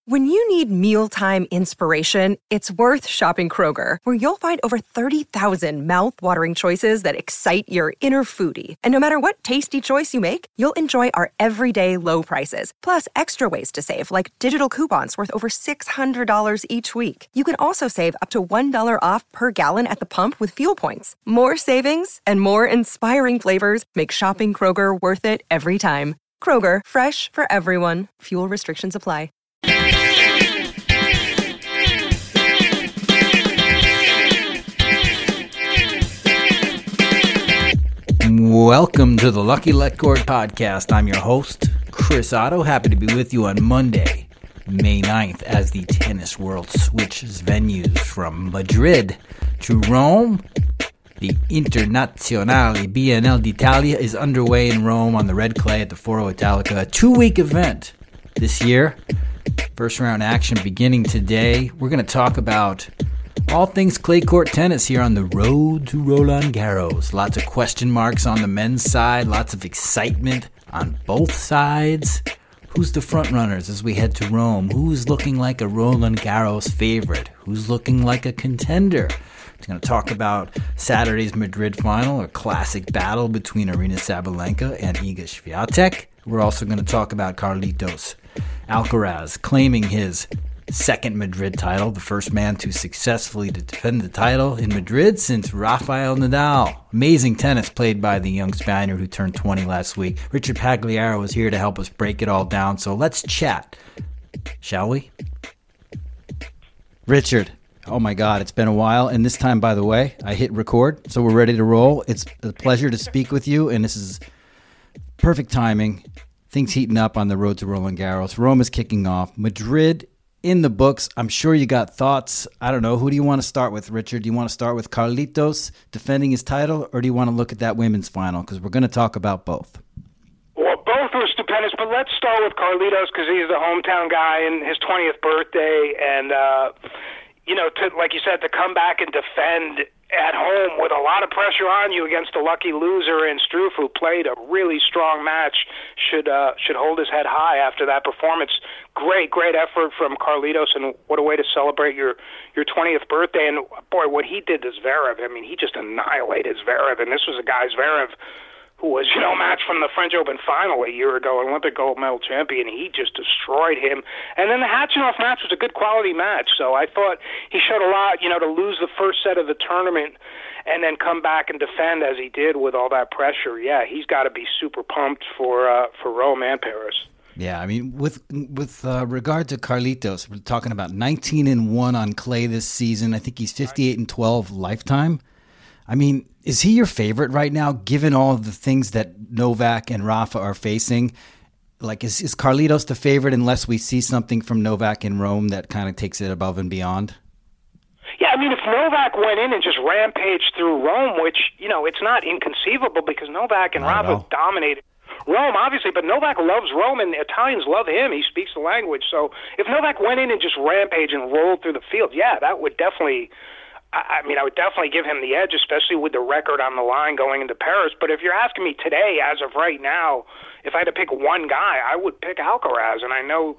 When you need mealtime inspiration, it's worth shopping Kroger, where you'll find over 30,000 mouth-watering choices that excite your inner foodie. And no matter what tasty choice you make, you'll enjoy our everyday low prices, plus extra ways to save, like digital coupons worth over $600 each week. You can also save up to $1 off per gallon at the pump with fuel points. More savings and more inspiring flavors make shopping Kroger worth it every time. Kroger, fresh for everyone. Fuel restrictions apply. Welcome to the Lucky Let Court podcast. I'm your host, Chris Otto. Happy to be with you on Monday, May 9th, as the tennis world switches venues from Madrid to Rome. The Internazionale BNL d'Italia is underway in Rome on the red clay at the Foro Italica, a 2-week event this year. First round action beginning today. We're going to talk about all things clay court tennis here on the road to Roland Garros. Lots of question marks on the men's side, lots of excitement on both sides. Who's the front runners as we head to Rome? Who's looking like a Roland Garros favorite? Who's looking like a contender? We're going to talk about Saturday's Madrid final, a classic battle between Aryna Sabalenka and Iga Swiatek. We're also going to talk about Carlitos Alcaraz claiming his second Madrid title, the first man to successfully defend the title in Madrid since Rafael Nadal. Amazing tennis played by the young Spaniard who turned 20 last week. Richard Pagliaro was here to help us break it all down, so let's chat, shall we? Richard, oh my God, it's been a while, and this time, by the way, I hit record, so we're ready to roll. It's a pleasure to speak with you, and this is perfect timing. Things heating up on the road to Roland Garros. Rome is kicking off. Madrid in the books. I'm sure you got thoughts. I don't know. Who do you want to start with, Richard? Do you want to start with Carlitos defending his title, or do you want to look at that women's final? Because we're going to talk about both. Well, both were stupendous, but let's start with Carlitos because he's the hometown guy and his 20th birthday. And, like you said, to come back and defend at home with a lot of pressure on you against a lucky loser in Struff, who played a really strong match, should hold his head high after that performance. Great effort from Carlitos, and what a way to celebrate your 20th birthday. And boy, what he did to Zverev, I mean, he just annihilated Zverev, and this was a guy, Zverev, who was, matched from the French Open final a year ago, Olympic gold medal champion. He just destroyed him. And then the Khachanov match was a good quality match. So I thought he showed a lot, to lose the first set of the tournament and then come back and defend as he did with all that pressure. Yeah, he's got to be super pumped for Rome and Paris. Yeah, I mean, with regard to Carlitos, we're talking about 19-1 on clay this season. I think he's 58-12 lifetime. I mean, is he your favorite right now, given all of the things that Novak and Rafa are facing? Like, is Carlitos the favorite unless we see something from Novak in Rome that kind of takes it above and beyond? Yeah, I mean, if Novak went in and just rampaged through Rome, which, it's not inconceivable because Novak and Rafa dominated Rome, obviously, but Novak loves Rome and the Italians love him. He speaks the language. So if Novak went in and just rampaged and rolled through the field, yeah, that would definitely... I would definitely give him the edge, especially with the record on the line going into Paris. But if you're asking me today, as of right now, if I had to pick one guy, I would pick Alcaraz. And I know,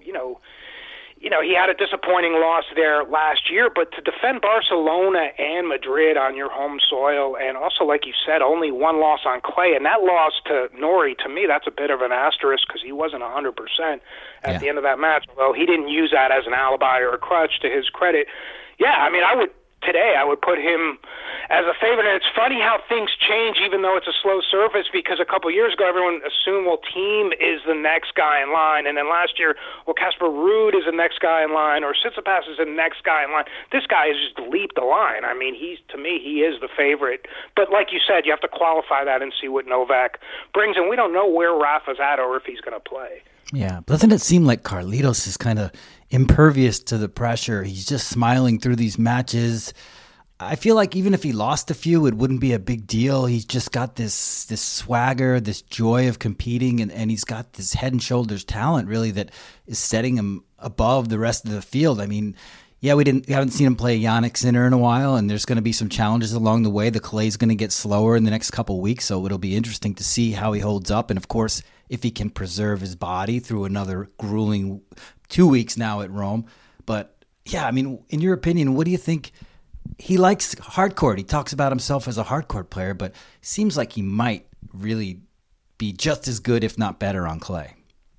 he had a disappointing loss there last year, but to defend Barcelona and Madrid on your home soil, and also, like you said, only one loss on clay, and that loss to Norrie, to me, that's a bit of an asterisk because he wasn't 100% at the end of that match, although he didn't use that as an alibi or a crutch to his credit. Yeah, I mean, Today, I would put him as a favorite, and it's funny how things change even though it's a slow surface, because a couple of years ago, everyone assumed, Thiem is the next guy in line, and then last year, Casper Ruud is the next guy in line, or Tsitsipas is the next guy in line. This guy has just leaped the line. I mean, to me, he is the favorite. But like you said, you have to qualify that and see what Novak brings, and we don't know where Rafa's at or if he's going to play. Yeah, doesn't it seem like Carlitos is kind of impervious to the pressure? He's just smiling through these matches. I feel like even if he lost a few, it wouldn't be a big deal. He's just got this swagger, this joy of competing, and he's got this head and shoulders talent really that is setting him above the rest of the field. I mean, yeah, we haven't seen him play Jannik Sinner in a while, and there's going to be some challenges along the way. The clay's going to get slower in the next couple of weeks, so it'll be interesting to see how he holds up. And of course, if he can preserve his body through another grueling 2 weeks now at Rome. But yeah, I mean, in your opinion, what do you think? He likes hardcourt. He talks about himself as a hardcourt player, but seems like he might really be just as good, if not better, on clay.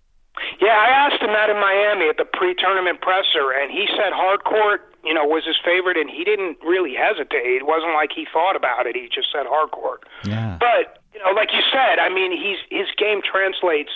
Yeah, I asked him that in Miami at the pre-tournament presser, and he said hardcourt, was his favorite, and he didn't really hesitate. It wasn't like he thought about it. He just said hardcourt. Yeah. But, like you said, I mean, his game translates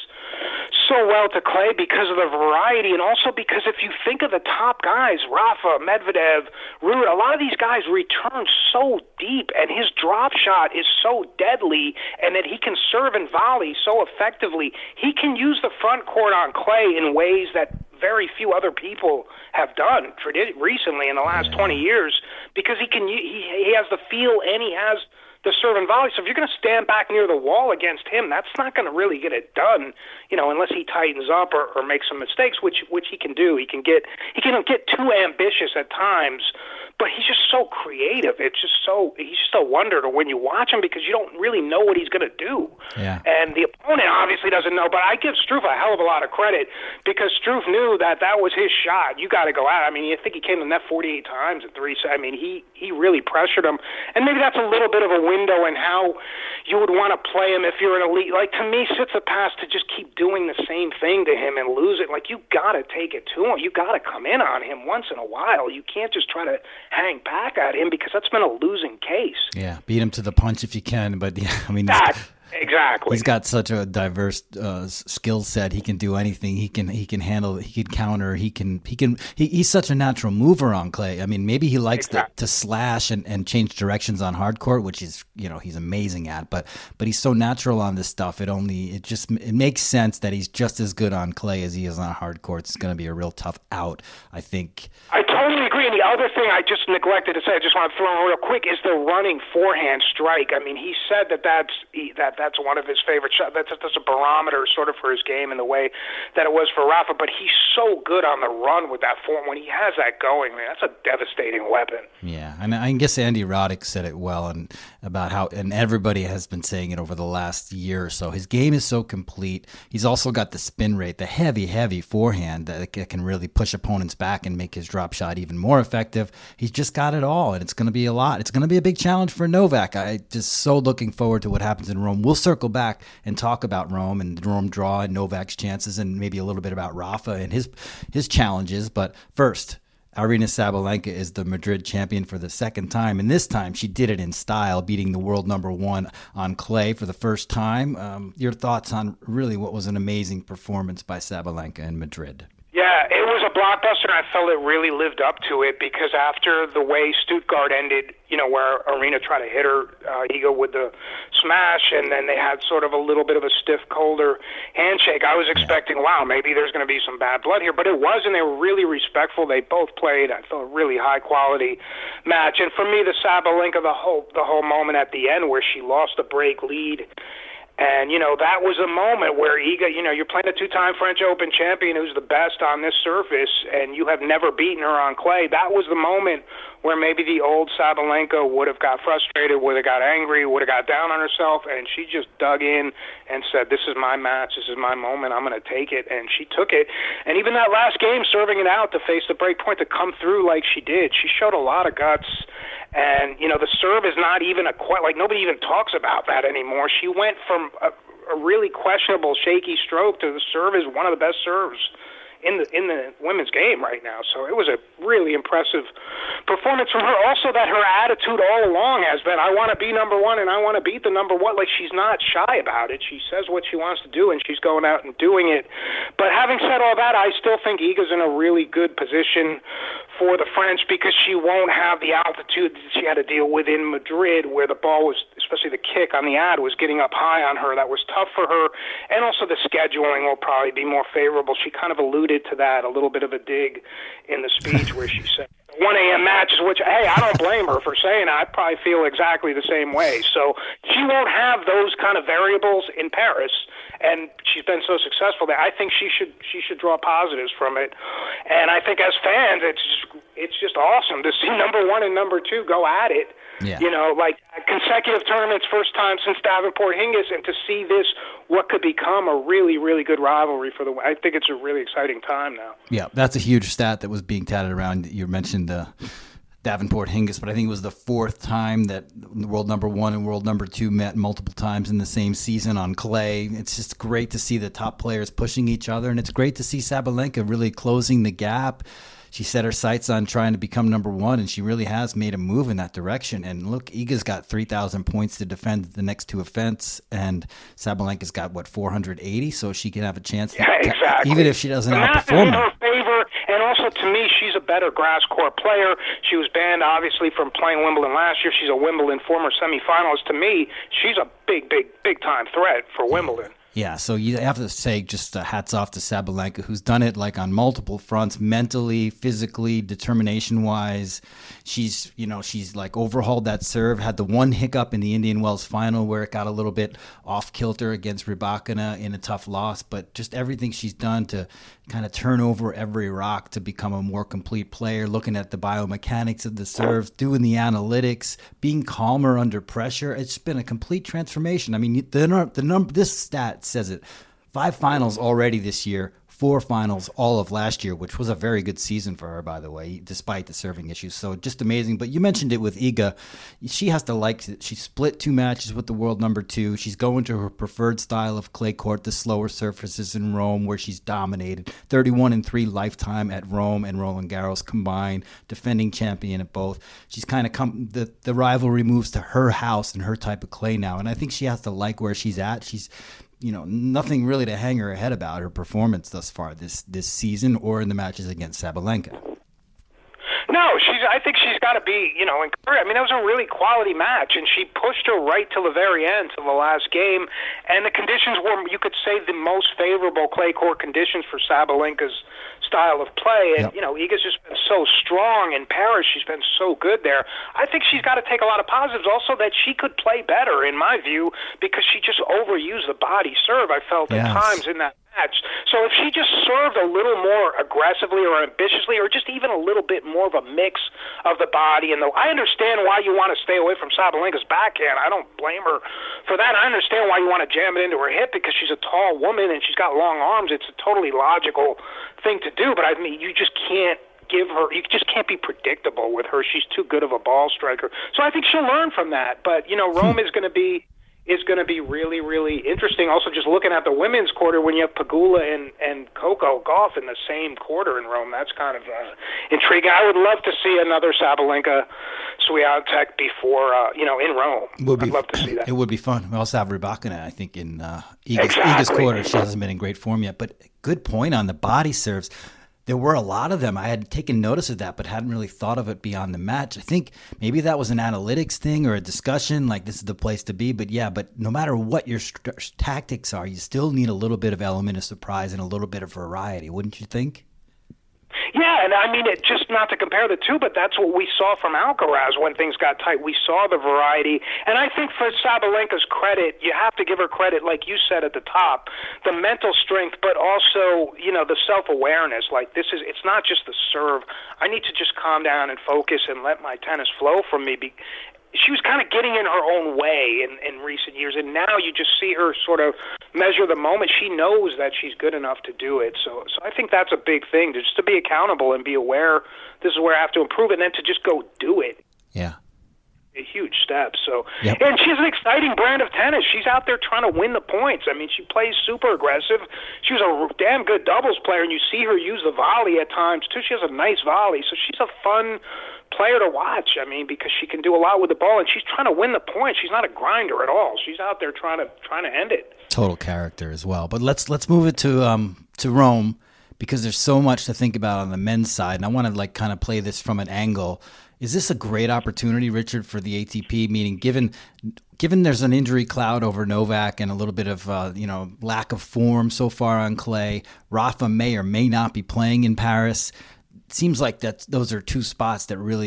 so well to clay because of the variety, and also because if you think of the top guys, Rafa, Medvedev, Ruud, a lot of these guys return so deep, and his drop shot is so deadly, and that he can serve and volley so effectively. He can use the front court on clay in ways that very few other people have done recently in the last 20 years, because he has the feel and he has the serve and volley. So if you're going to stand back near the wall against him, that's not going to really get it done, unless he tightens up or makes some mistakes, which he can do. He can get too ambitious at times, but he's just so creative. He's just a wonder to when you watch him, because you don't really know what he's going to do. Yeah. And the opponent obviously doesn't know, but I give Struff a hell of a lot of credit, because Struff knew that was his shot. You got to go out. I mean, I think he came to the net 48 times at 3. I mean, he really pressured him, and maybe that's a little bit of a window in how you would want to play him if you're an elite. Like, to me, Tsitsipas to just keep doing the same thing to him and lose it. Like, you got to take it to him. You got to come in on him once in a while. You can't just try to hang back at him, because that's been a losing case. Yeah, beat him to the punch if you can. But yeah, I mean, exactly. He's got such a diverse skill set. He can do anything. He can handle. He can counter. He's such a natural mover on clay. I mean, maybe he likes to slash and change directions on hard court, which is he's amazing at. But he's so natural on this stuff. It makes sense that he's just as good on clay as he is on hard court. It's going to be a real tough out, I think. I totally agree. And the other thing I just neglected to say, I just want to throw in real quick, is the running forehand strike. I mean, he said that's one of his favorite shots. That's a barometer sort of for his game in the way that it was for Rafa. But he's so good on the run with that form. When he has that going, man, that's a devastating weapon. Yeah, and I guess Andy Roddick said it well, and about how, and everybody has been saying it over the last year or so. His game is so complete. He's also got the spin rate, the heavy forehand that can really push opponents back and make his drop shot even more effective. He's just got it all, and it's going to be a lot. It's going to be a big challenge for Novak. I just so looking forward to what happens in Rome. We'll circle back and talk about Rome and the Rome draw and Novak's chances, and maybe a little bit about Rafa and his challenges. But first, Aryna Sabalenka is the Madrid champion for the second time, and this time she did it in style, beating the world number 1 on clay for the first time. Your thoughts on really what was an amazing performance by Sabalenka in Madrid? Yeah, it was a blockbuster, and I felt it really lived up to it, because after the way Stuttgart ended, where Aryna tried to hit her ego with the smash, and then they had sort of a little bit of a stiff, colder handshake, I was expecting, wow, maybe there's going to be some bad blood here, but it wasn't. They were really respectful. They both played, I thought, a really high-quality match. And for me, the Sabalenka, the whole moment at the end where she lost the break lead, and, that was a moment where Iga, you're playing a 2-time French Open champion who's the best on this surface, and you have never beaten her on clay. That was the moment where maybe the old Sabalenka would have got frustrated, would have got angry, would have got down on herself, and she just dug in and said, this is my match, this is my moment, I'm going to take it, and she took it. And even that last game, serving it out to face the break point, to come through like she did, she showed a lot of guts. And, the serve is not even nobody even talks about that anymore. She went from a really questionable, shaky stroke to the serve is one of the best serves in the women's game right now. So it was a really impressive performance from her. Also, that her attitude all along has been, I want to be number 1 and I want to beat the number 1. Like, she's not shy about it. She says what she wants to do, and she's going out and doing it. But having said all that, I still think Iga's in a really good position for the French, because she won't have the altitude that she had to deal with in Madrid, where the ball was, especially the kick on the ad, was getting up high on her. That was tough for her. And also the scheduling will probably be more favorable. She kind of alluded to that, a little bit of a dig in the speech where she said 1 a.m. matches, which, hey, I don't blame her for saying that. I probably feel exactly the same way. So she won't have those kind of variables in Paris, and she's been so successful there. I think she should draw positives from it. And I think as fans, it's just awesome to see number 1 and number 2 go at it. Yeah. Like consecutive tournaments, first time since Davenport Hingis, and to see this, what could become a really, really good rivalry for I think it's a really exciting time now. Yeah, that's a huge stat that was being touted around. You mentioned Davenport Hingis, but I think it was the 4th time that world number 1 and world number 2 met multiple times in the same season on clay. It's just great to see the top players pushing each other, and it's great to see Sabalenka really closing the gap. She set her sights on trying to become number 1, and she really has made a move in that direction. And look, Iga's got 3,000 points to defend the next 2 events, and Sabalenka's got, 480, so she can have a chance. Yeah, exactly. Even if she doesn't outperform her. In her favor, and also to me, she's a better grass court player. She was banned, obviously, from playing Wimbledon last year. She's a Wimbledon former semifinalist. To me, she's a big time threat for Wimbledon. Yeah, so you have to say just hats off to Sabalenka, who's done it like on multiple fronts, mentally, physically, determination-wise. She's like overhauled that serve, had the one hiccup in the Indian Wells final where it got a little bit off-kilter against Rybakina in a tough loss, but just everything she's done to kind of turn over every rock to become a more complete player, looking at the biomechanics of the serves, doing the analytics, being calmer under pressure. It's been a complete transformation. I mean, this stat says it. 5 finals already this year, 4 finals all of last year, which was a very good season for her, by the way, despite the serving issues. So just amazing. But you mentioned it with Iga. She has to like it. She split 2 matches with the world number 2. She's going to her preferred style of clay court, the slower surfaces in Rome, where she's dominated. 31-3 lifetime at Rome and Roland Garros combined, defending champion at both. She's kind of the rivalry moves to her house and her type of clay now. And I think she has to like where she's at. She's nothing really to hang her head about her performance thus far this season or in the matches against Sabalenka. No, I think she's got to be, encouraged. I mean, that was a really quality match, and she pushed her right till the very end, till the last game, and the conditions were, you could say, the most favorable clay court conditions for Sabalenka's style of play, and, Iga's just been so strong in Paris. She's been so good there. I think she's got to take a lot of positives, also that she could play better, in my view, because she just overused the body serve, I felt, at times in that match. So if she just served a little more aggressively or ambitiously, or just even a little bit more of a mix of the body, and I understand why you want to stay away from Sabalenka's backhand. I don't blame her for that. I understand why you want to jam it into her hip, because she's a tall woman and she's got long arms. It's a totally logical thing to do, but I mean, you just can't you just can't be predictable with her. She's too good of a ball striker. So I think she'll learn from that. But, Rome is going to be really, really interesting. Also, just looking at the women's quarter, when you have Pegula and Coco Gauff in the same quarter in Rome, that's kind of intriguing. I would love to see another Sabalenka Swiatek before, in Rome. I'd love to see that. It would be fun. We also have Rybakina, I think, in Iga's quarter. She hasn't been in great form yet. But good point on the body serves. There were a lot of them. I had taken notice of that, but hadn't really thought of it beyond the match. I think maybe that was an analytics thing or a discussion, like this is the place to be. But no matter what your tactics are, you still need a little bit of element of surprise and a little bit of variety, wouldn't you think? Yeah, and I mean, it just not to compare the two, but that's what we saw from Alcaraz when things got tight. We saw the variety, and I think for Sabalenka's credit, you have to give her credit, like you said at the top, the mental strength, but also, the self-awareness. Like, it's not just the serve. I need to just calm down and focus and let my tennis flow from me. She was kind of getting in her own way in recent years, and now you just see her sort of measure the moment. She knows that she's good enough to do it. So I think that's a big thing, just to be accountable and be aware this is where I have to improve, and then to just go do it. Yeah. A huge step. So, And she's an exciting brand of tennis. She's out there trying to win the points. I mean, she plays super aggressive. She was a damn good doubles player, and you see her use the volley at times, too. She has a nice volley. So she's a fun player to watch, I mean, because she can do a lot with the ball, and she's trying to win the point. She's not a grinder at all. She's out there trying to end it. Total character as well. But let's move it to Rome, because there's so much to think about on the men's side, and I want to kind of play this from an angle. Is this a great opportunity, Richard, for the ATP? Meaning, given there's an injury cloud over Novak and a little bit of lack of form so far on clay, Rafa may or may not be playing in Paris. It seems like those are 2 spots that really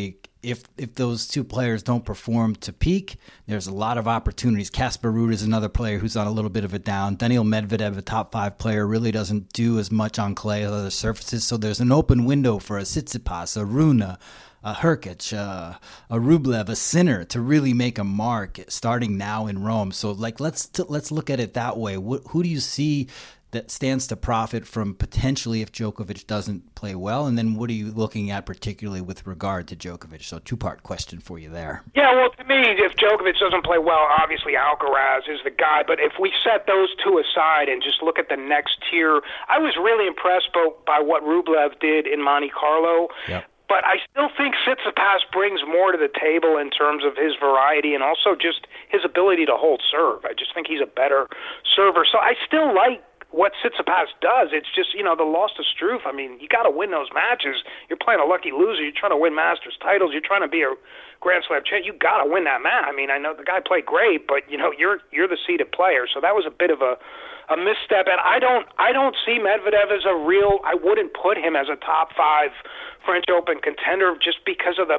if those two players don't perform to peak, there's a lot of opportunities. Casper Ruud is another player who's on a little bit of a down. Daniil Medvedev, a top 5 player, really doesn't do as much on clay as other surfaces. So there's an open window for a Tsitsipas, a Rune, a Hurkacz, a Rublev, a Sinner to really make a mark starting now in Rome. So like let's look at it that way. Who do you see that stands to profit from potentially if Djokovic doesn't play well? And then what are you looking at particularly with regard to Djokovic? So 2-part question for you there. Yeah, well, to me, if Djokovic doesn't play well, obviously Alcaraz is the guy. But if we set those two aside and just look at the next tier, I was really impressed by what Rublev did in Monte Carlo. Yep. But I still think Tsitsipas brings more to the table in terms of his variety and also just his ability to hold serve. I just think he's a better server. So I still like what Tsitsipas does. It's just, the loss to Struff. I mean, you got to win those matches. You're playing a lucky loser. You're trying to win Masters titles. You're trying to be a Grand Slam champ. You got to win that match. I mean, I know the guy played great, but you're the seeded player. So that was a bit of a misstep. And I don't see Medvedev as a real. I wouldn't put him as a top 5 French Open contender just because of the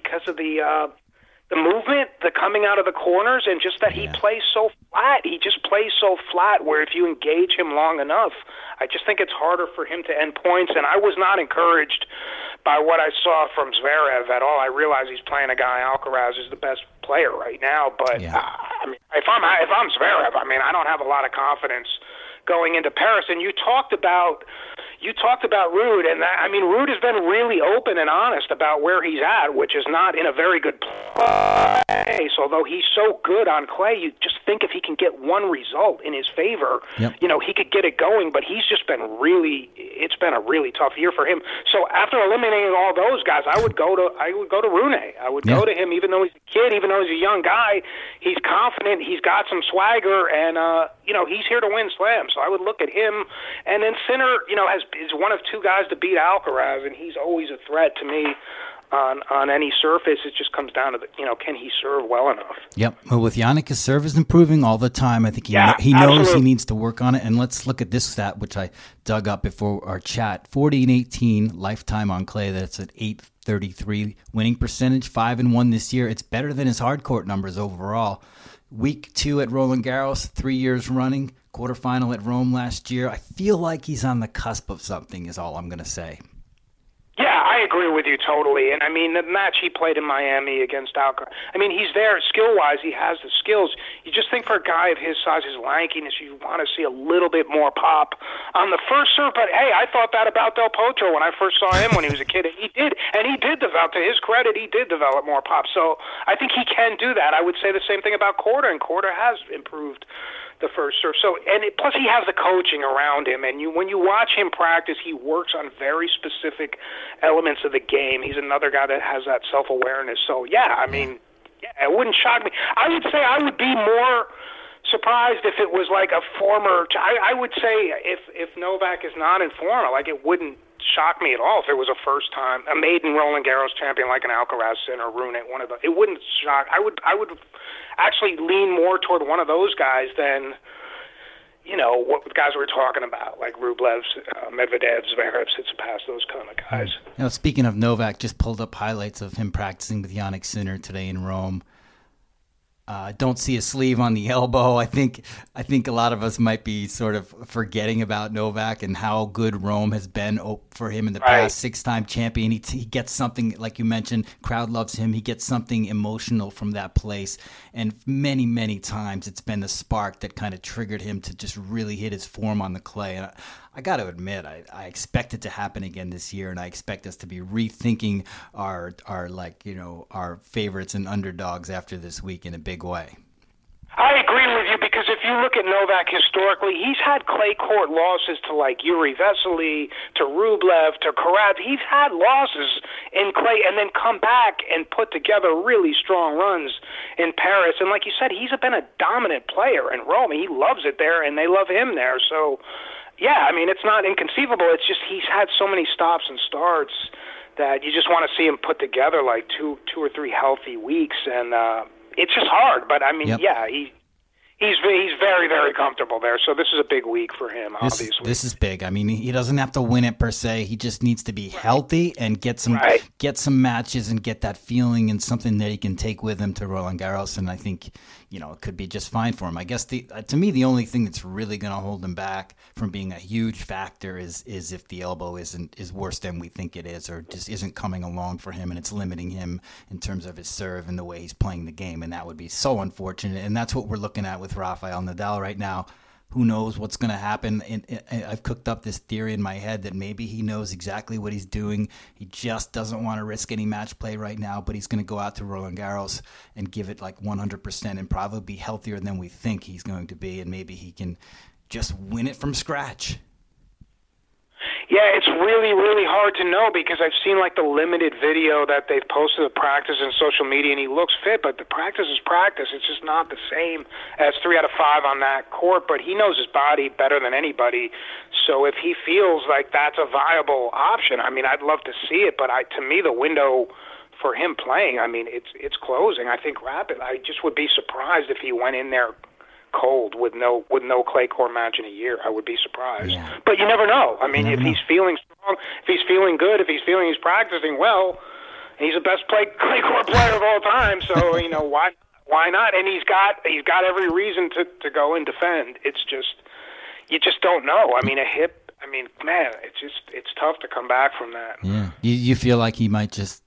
movement, the coming out of the corners, and just that he plays so flat. He just plays so flat where if you engage him long enough, I just think it's harder for him to end points. And I was not encouraged by what I saw from Zverev at all. I realize he's playing a guy, Alcaraz is the best player right now, but I mean, if I'm Zverev, I mean, I don't have a lot of confidence going into Paris. And you talked about Ruud, and Ruud has been really open and honest about where he's at, which is not in a very good place. Although he's so good on clay, you just think if he can get one result in his favor, he could get it going. But he's just been it's been a really tough year for him. So after eliminating all those guys, I would go to Rune. I would go to him, even though he's a kid, even though he's a young guy. He's confident. He's got some swagger, and he's here to win slams. So I would look at him, and then Sinner, is one of 2 guys to beat Alcaraz, and he's always a threat to me on any surface. It just comes down to can he serve well enough? Yep. Well, with Jannik, his serve is improving all the time. I think he knows he needs to work on it. And let's look at this stat, which I dug up before our chat: 40-18 lifetime on clay. That's at 833 winning percentage, 5-1 this year. It's better than his hard court numbers overall. Week 2 at Roland Garros, 3 years running. Quarterfinal at Rome last year. I feel like he's on the cusp of something is all I'm going to say. Yeah, I agree with you totally. And I mean, the match he played in Miami against Alcaraz, he's there skill-wise. He has the skills. You just think for a guy of his size, his lankiness, you want to see a little bit more pop on the first serve. But hey, I thought that about Del Potro when I first saw him when he was a kid. And he did develop, to his credit, he did develop more pop. So I think he can do that. I would say the same thing about Korda, and Korda has improved the first serve. So, plus he has the coaching around him, and when you watch him practice, he works on very specific elements of the game. He's another guy that has that self-awareness. So, it wouldn't shock me. I would say I would be more surprised if it was like a former. I would say if Novak is not in form, it wouldn't shock me at all if it was a maiden Roland Garros champion like an Alcaraz, Sinner, Rune, one of those. It wouldn't shock. I would actually lean more toward one of those guys than what guys we're talking about, like Rublev, Medvedev, Zverev, Tsitsipas, those kind of guys. Speaking of Novak, just pulled up highlights of him practicing with Jannik Sinner today in Rome. Don't see a sleeve on the elbow. I think a lot of us might be sort of forgetting about Novak and how good Rome has been for him in the past. 6-time champion. He gets something, like you mentioned, crowd loves him. He gets something emotional from that place. And many, many times it's been the spark that kind of triggered him to just really hit his form on the clay. And I got to admit, I expect it to happen again this year, and I expect us to be rethinking our favorites and underdogs after this week in a big way. I agree with you, because if you look at Novak historically, he's had clay court losses to like Yuri Vesely, to Rublev, to Karat. He's had losses in clay and then come back and put together really strong runs in Paris. And like you said, he's been a dominant player in Rome. He loves it there, and they love him there. So, yeah, it's not inconceivable. It's just he's had so many stops and starts that you just want to see him put together like two or three healthy weeks, and it's just hard. But He's very, very comfortable there, so this is a big week for him, obviously. This is big. I mean, he doesn't have to win it per se. He just needs to be healthy and get some matches and get that feeling and something that he can take with him to Roland Garros, and I think, it could be just fine for him. I guess to me, the only thing that's really going to hold him back from being a huge factor is if the elbow is worse than we think it is, or just isn't coming along for him, and it's limiting him in terms of his serve and the way he's playing the game, and that would be so unfortunate. And that's what we're looking at with Rafael Nadal right now. Who knows what's going to happen? I've cooked up this theory in my head that maybe he knows exactly what he's doing. He just doesn't want to risk any match play right now, but he's going to go out to Roland Garros and give it like 100% and probably be healthier than we think he's going to be, and maybe he can just win it from scratch. Yeah, it's really, really hard to know because I've seen like the limited video that they've posted of practice in social media, and he looks fit, but the practice is practice. It's just not the same as 3 out of 5 on that court, but he knows his body better than anybody. So if he feels like that's a viable option, I mean, I'd love to see it, but to me, the window for him playing, I mean, it's closing, I think, rapid. I just would be surprised if he went in there cold with no clay court match in a year. I would be surprised. Yeah. But you never know. I mean, if he's feeling strong, if he's feeling good, if he's feeling he's practicing well, he's the best clay court player of all time. So, why not? And he's got every reason to go and defend. It's just, you just don't know. I mean, a hip, man, it's tough to come back from that. Yeah. You feel like he might just,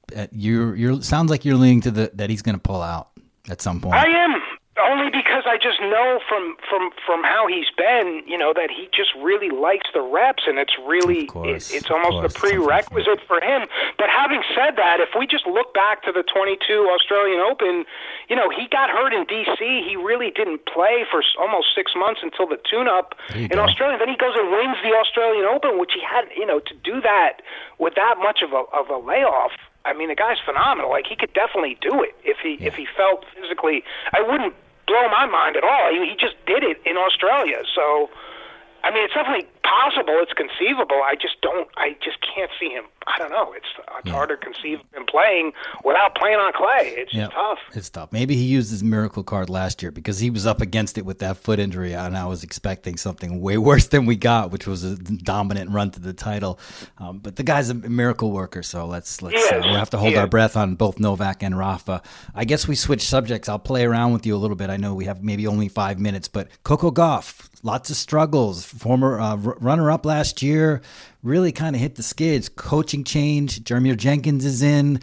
sounds like you're leaning to that he's going to pull out at some point. I am. Only because I just know from how he's been, that he just really likes the reps, and it's really it's almost a prerequisite for him. But having said that, if we just look back to the 22 Australian Open, he got hurt in D.C. He really didn't play for almost 6 months until the tune-up in Australia. Then he goes and wins the Australian Open, which he had, to do that with that much of a layoff. I mean, the guy's phenomenal. Like, he could definitely do it if he felt physically. I wouldn't blow my mind at all. He just did it in Australia. So, I mean, it's definitely possible. It's conceivable. I just can't see him. I don't know. It's hard to conceive of him playing without playing on clay. It's tough. It's tough. Maybe he used his miracle card last year because he was up against it with that foot injury, and I was expecting something way worse than we got, which was a dominant run to the title. But the guy's a miracle worker, so let's we'll have to hold our breath on both Novak and Rafa. I guess we switch subjects. I'll play around with you a little bit. I know we have maybe only 5 minutes, but Coco Gauff, lots of struggles. Former runner-up last year, really kind of hit the skids. Coaching change. Jeremiah Jenkins is in.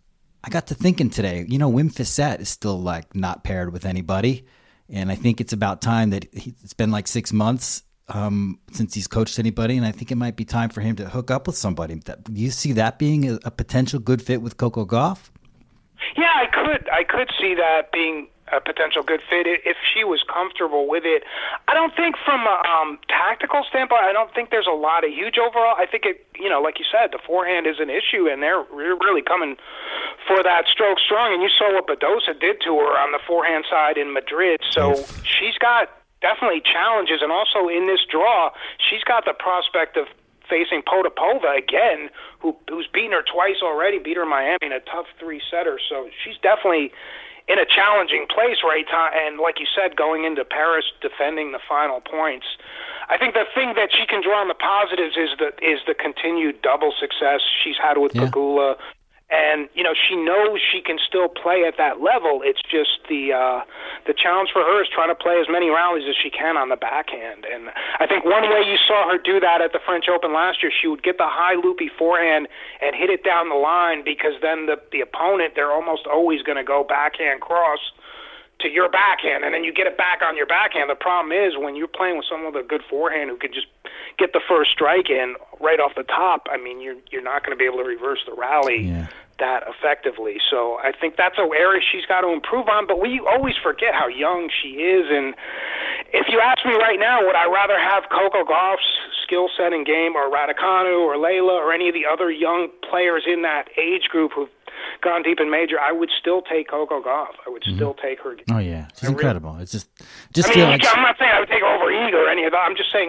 I got to thinking today, Wim Fissette is still like not paired with anybody. And I think it's about time that it's been like 6 months since he's coached anybody. And I think it might be time for him to hook up with somebody. Do you see that being a potential good fit with Coco Gauff? Yeah, I could see that being a potential good fit if she was comfortable with it. I don't think from a tactical standpoint, I don't think there's a lot of huge overall. I think it, like you said, the forehand is an issue, and they're really coming for that stroke strong. And you saw what Badosa did to her on the forehand side in Madrid. So she's got definitely challenges, and also in this draw, she's got the prospect of facing Potapova again, who's beaten her twice already, beat her in Miami in a tough 3-setter. So she's definitely in a challenging place right now, and like you said, going into Paris defending the final points. I think the thing that she can draw on the positives is the continued double success she's had with Pegula, and she knows she can still play at that level. It's just the challenge for her is trying to play as many rallies as she can on the backhand. And I think one way you saw her do that at the French Open last year, she would get the high loopy forehand and hit it down the line, because then the opponent, they're almost always going to go backhand cross to your backhand, and then you get it back on your backhand. The problem is when you're playing with someone with a good forehand who can just get the first strike in right off the top, I mean, you're not going to be able to reverse the rally that effectively. So I think that's an area she's got to improve on, but we always forget how young she is. And if you ask me right now, would I rather have Coco Gauff's skill set and game, or Raducanu or Layla or any of the other young players in that age group who've gone deep in major? I would still take Coco Gauff. I would still take her. Oh yeah, she's incredible. It's just I'm not saying I would take her over Iga or any of that. I'm just saying other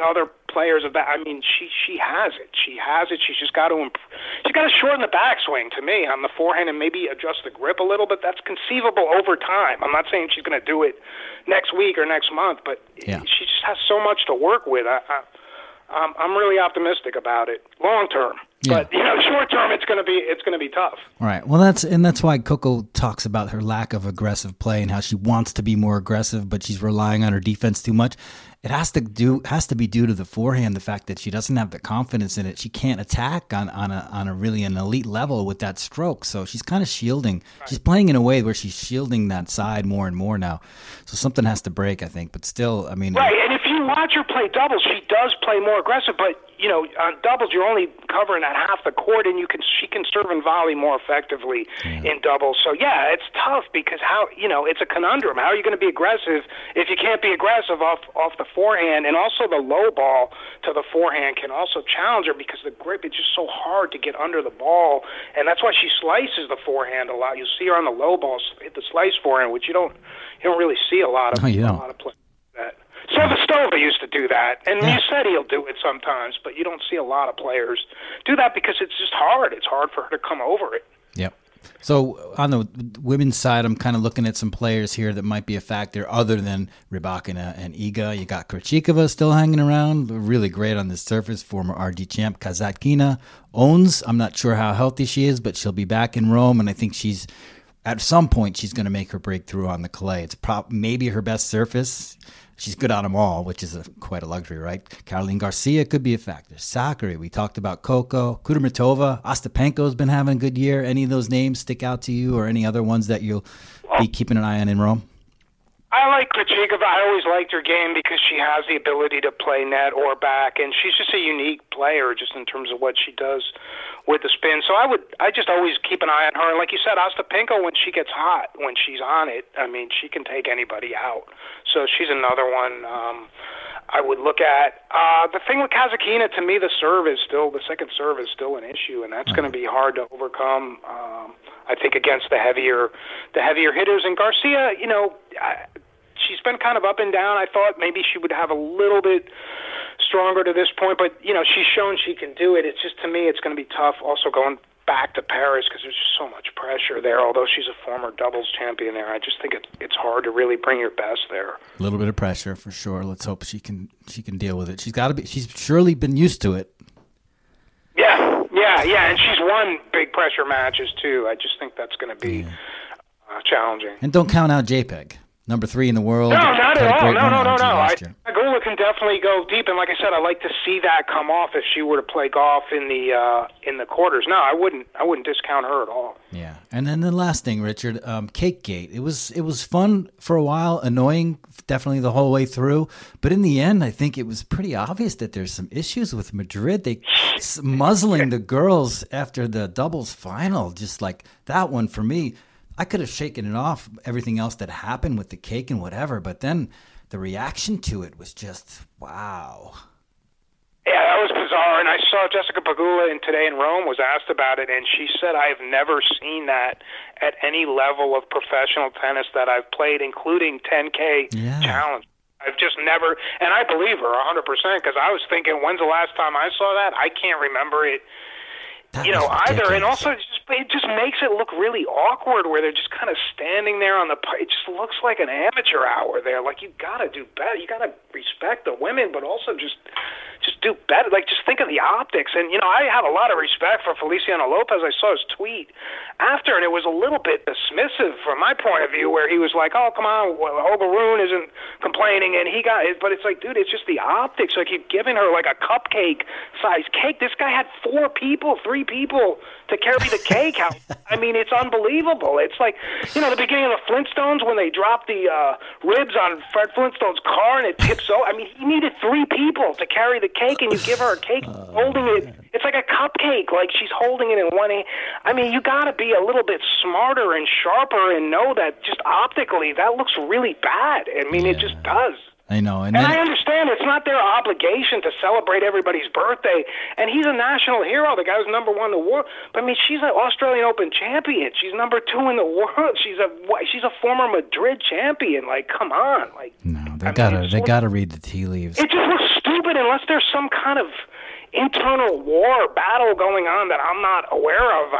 players of that. I mean, she has it. She has it. She's just got to shorten the backswing to me on the forehand and maybe adjust the grip a little bit. That's conceivable over time. I'm not saying she's going to do it next week or next month, but she just has so much to work with. I'm really optimistic about it long term. Yeah. But short term, it's going to be tough. Right. Well, that's why Coco talks about her lack of aggressive play and how she wants to be more aggressive, but she's relying on her defense too much. It has to be due to the forehand, the fact that she doesn't have the confidence in it. She can't attack on a really an elite level with that stroke. So she's kind of shielding. Right. She's playing in a way where she's shielding that side more and more now. So something has to break, I think. But still, I mean, right. And if you watch her play doubles, she does play more aggressive. But on doubles, you're only covering that half the court, and she can serve and volley more effectively in doubles. So yeah, it's tough because it's a conundrum. How are you going to be aggressive if you can't be aggressive off the forehand? And also the low ball to the forehand can also challenge her because the grip is just so hard to get under the ball, and that's why she slices the forehand a lot. You see her on the low balls hit the slice forehand, which you don't really see a lot of a lot of players. Silva used to do that, and Musetti will do it sometimes, but you don't see a lot of players do that because it's just hard. It's hard for her to come over it. Yep. So on the women's side, I'm kind of looking at some players here that might be a factor other than Rybakina and Iga. You got Krejcikova still hanging around, really great on this surface, former RG champ. Kasatkina owns. I'm not sure how healthy she is, but she'll be back in Rome, and I think at some point she's going to make her breakthrough on the clay. It's maybe her best surface. She's good on them all, which is quite a luxury, right? Caroline Garcia could be a factor. Sakkari, we talked about Coco. Kudermetova, Ostapenko's been having a good year. Any of those names stick out to you or any other ones that you'll be keeping an eye on in Rome? I like Krejcikova. I always liked her game because she has the ability to play net or back, and she's just a unique player just in terms of what she does with the spin. So I just always keep an eye on her. And like you said, Ostapenko, when she gets hot, when she's on it, I mean, she can take anybody out. So she's another one I would look at. The thing with Kasatkina, to me, the second serve is still an issue, and that's going to be hard to overcome. I think against the heavier hitters. And Garcia, she's been kind of up and down. I thought maybe she would have a little bit stronger to this point, but she's shown she can do it. It's just, to me, it's going to be tough. Also going back to Paris because there's just so much pressure there. Although she's a former doubles champion there, I just think it's hard to really bring your best there. A little bit of pressure for sure. Let's hope she can deal with it. She's surely been used to it. Yeah, and she's won big pressure matches too. I just think that's going to be challenging. And don't count out JPEG. Number 3 in the world. No, not at all. No. Pegula can definitely go deep, and like I said, I like to see that come off if she were to play golf in the quarters. No, I wouldn't discount her at all. Yeah, and then the last thing, Richard, Cakegate. It was fun for a while, annoying definitely the whole way through, but in the end, I think it was pretty obvious that there's some issues with Madrid. They muzzling the girls after the doubles final, just like that one for me. I could have shaken it off, everything else that happened with the cake and whatever, but then the reaction to it was just, wow. Yeah, that was bizarre, and I saw Jessica Pegula today in Rome was asked about it, and she said, I have never seen that at any level of professional tennis that I've played, including 10K challenge. I've just never, and I believe her 100% because I was thinking, when's the last time I saw that? I can't remember it. Either. And also, it just makes it look really awkward where they're just kind of standing there on the. It just looks like an amateur hour there. Like, you got to do better. You got to respect the women, but also just do better. Like, just think of the optics. And, I have a lot of respect for Feliciano Lopez. I saw his tweet after, and it was a little bit dismissive from my point of view, where he was like, oh, come on, Holger Rune isn't complaining, and he got it. But it's like, dude, it's just the optics. Like, you're giving her like a cupcake-sized cake. This guy had 3 people to carry the cake out. I mean, it's unbelievable. It's like, the beginning of the Flintstones when they dropped the ribs on Fred Flintstone's car and it tips over. I mean, he needed 3 people to carry the cake, and you give her a cake holding it. It's like a cupcake. Like, she's holding it in one hand. I mean, you got to be a little bit smarter and sharper and know that just optically that looks really bad. I mean, it just does. I know. And I understand it's not their obligation to celebrate everybody's birthday. And he's a national hero. The guy was number 1 in the world. But, I mean, she's an Australian Open champion. She's number 2 in the world. She's a former Madrid champion. Like, come on. Like, no, they gotta read the tea leaves. It just looks stupid unless there's some kind of internal war battle going on that I'm not aware of.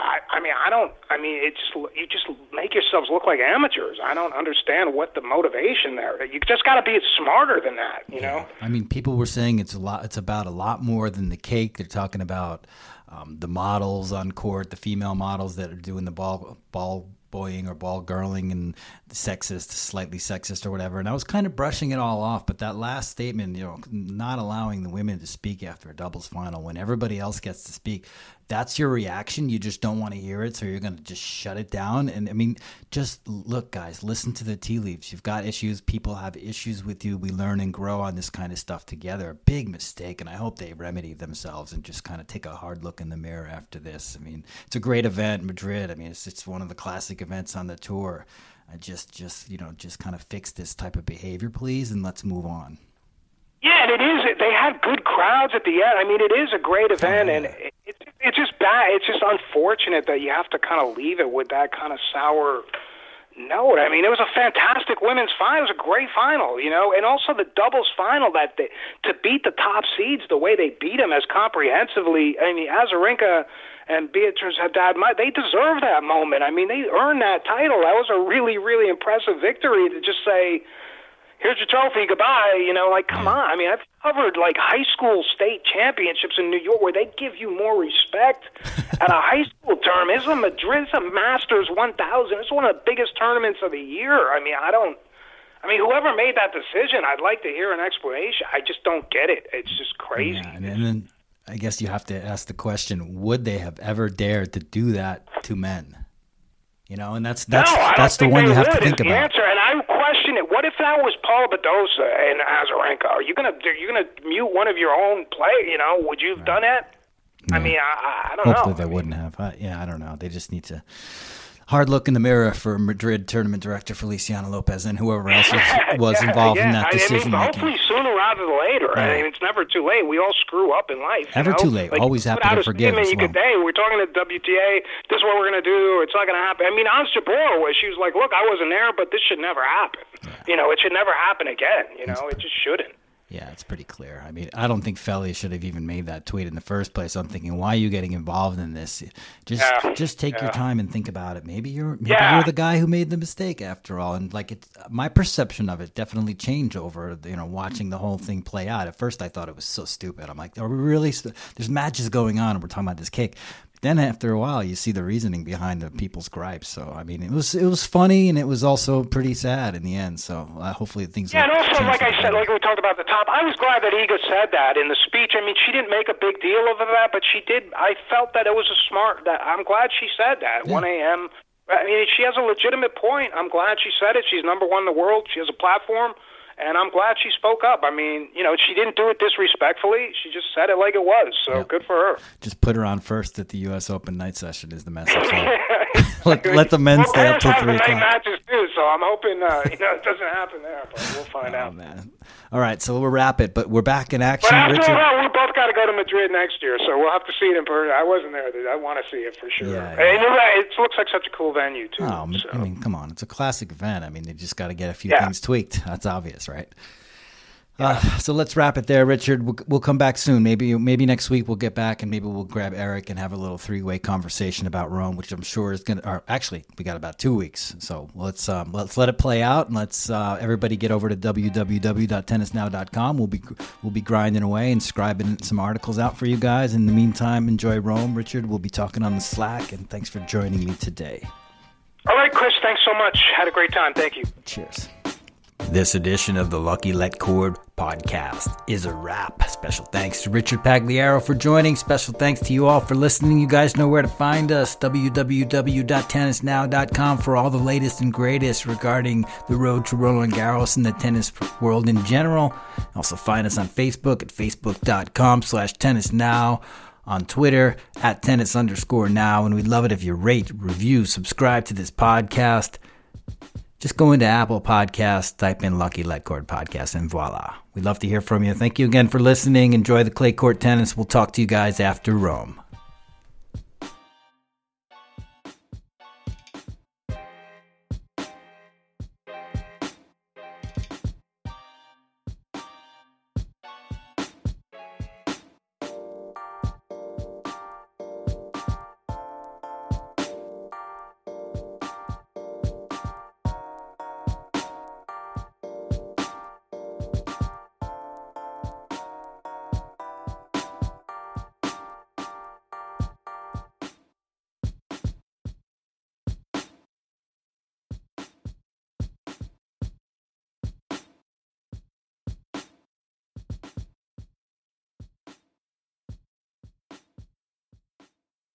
You just make yourselves look like amateurs. I don't understand what the motivation there. You just got to be smarter than that, you know? I mean, people were saying it's about a lot more than the cake. They're talking about the models on court, the female models that are doing the ball boying or ball girling and sexist, slightly sexist or whatever. And I was kind of brushing it all off, but that last statement, not allowing the women to speak after a doubles final when everybody else gets to speak, that's your reaction. You just don't want to hear it, so you're going to just shut it down. And I mean, just look, guys, listen to the tea leaves. You've got issues. People have issues with you. We learn and grow on this kind of stuff together. A big mistake, and I hope they remedy themselves and just kind of take a hard look in the mirror after this. I mean, it's a great event, Madrid. I mean, it's one of the classic events on the tour. Just kind of fix this type of behavior, please, and let's move on. Yeah, and it is. They had good crowds at the end. I mean, it is a great event, and it's just bad. It's just unfortunate that you have to kind of leave it with that kind of sour note. I mean, it was a fantastic women's final. It was a great final, and also the doubles final to beat the top seeds the way they beat them as comprehensively. I mean, Azarenka and Beatriz Haddad, they deserve that moment. I mean, they earned that title. That was a really, really impressive victory to just say, here's your trophy, goodbye, come on. I mean, I've covered high school state championships in New York where they give you more respect at a high school tournament. It's a Masters 1000. It's one of the biggest tournaments of the year. I mean, whoever made that decision, I'd like to hear an explanation. I just don't get it. It's just crazy. Yeah, and then I guess you have to ask the question, would they have ever dared to do that to men? And that's the one you have to think about. Answer, and I question it. What if that was Paul Badosa and Azarenka? Are you gonna mute one of your own play? Would you have done that? Yeah. I mean, I don't know. Hopefully they wouldn't have. I don't know. They just need to hard look in the mirror for Madrid tournament director Feliciano Lopez and whoever else was involved in that decision making. Hopefully sooner rather than later. Yeah. I mean, it's never too late. We all screw up in life. Never too late. Always happy to forgive as well. Hey, we're talking to WTA. This is what we're going to do. It's not going to happen. I mean, Ons Jabeur she was like, look, I wasn't there, but this should never happen. Yeah. It should never happen again. It just shouldn't. Yeah, it's pretty clear. I mean, I don't think Feli should have even made that tweet in the first place. I'm thinking, why are you getting involved in this? Just take your time and think about it. Maybe you're the guy who made the mistake after all. And my perception of it definitely changed over watching the whole thing play out. At first, I thought it was so stupid. I'm like, are we really? There's matches going on, and we're talking about this cake. Then after a while, you see the reasoning behind the people's gripes. So I mean, it was funny, and it was also pretty sad in the end. So hopefully things. Yeah, and also, like I said, like we talked about at the top, I was glad that Iga said that in the speech. I mean, she didn't make a big deal of that, but she did. I felt that it was I'm glad she said that. Yeah. 1 a.m. I mean, she has a legitimate point. I'm glad she said it. She's number one in the world. She has a platform. And I'm glad she spoke up. I mean, she didn't do it disrespectfully. She just said it like it was. So Good for her. Just put her on first at the U.S. Open night session is the message. let the men stay up till 3 o'clock. Night matches too, so I'm hoping it doesn't happen there. But we'll find out. Man. All right, so we'll wrap it. But we're back in action. But Richard. We both got to go to Madrid next year, so we'll have to see it in person. I wasn't there. I want to see it for sure. Yeah. And it looks like such a cool venue too. Oh, so. I mean, come on, it's a classic event. I mean, they just got to get a few things tweaked. That's obvious, right? So let's wrap it there, Richard. We'll come back soon. Maybe next week we'll get back and maybe we'll grab Eric and have a little 3-way conversation about Rome, which I'm sure is going to. Or actually, we got about 2 weeks, so let's let it play out and let's everybody get over to www.tennisnow.com. We'll be grinding away and scribing some articles out for you guys. In the meantime, enjoy Rome, Richard. We'll be talking on the Slack, and thanks for joining me today. All right, Chris. Thanks so much. Had a great time. Thank you. Cheers. This edition of the Lucky Let Cord podcast is a wrap. Special thanks to Richard Pagliaro for joining. Special thanks to you all for listening. You guys know where to find us. www.tennisnow.com for all the latest and greatest regarding the road to Roland Garros and the tennis world in general. Also find us on Facebook at facebook.com/tennisnow. On Twitter at tennis_now. And we'd love it if you rate, review, subscribe to this podcast. Just go into Apple Podcasts, type in Lucky Let Cord Podcast, and voila. We'd love to hear from you. Thank you again for listening. Enjoy the clay court tennis. We'll talk to you guys after Rome.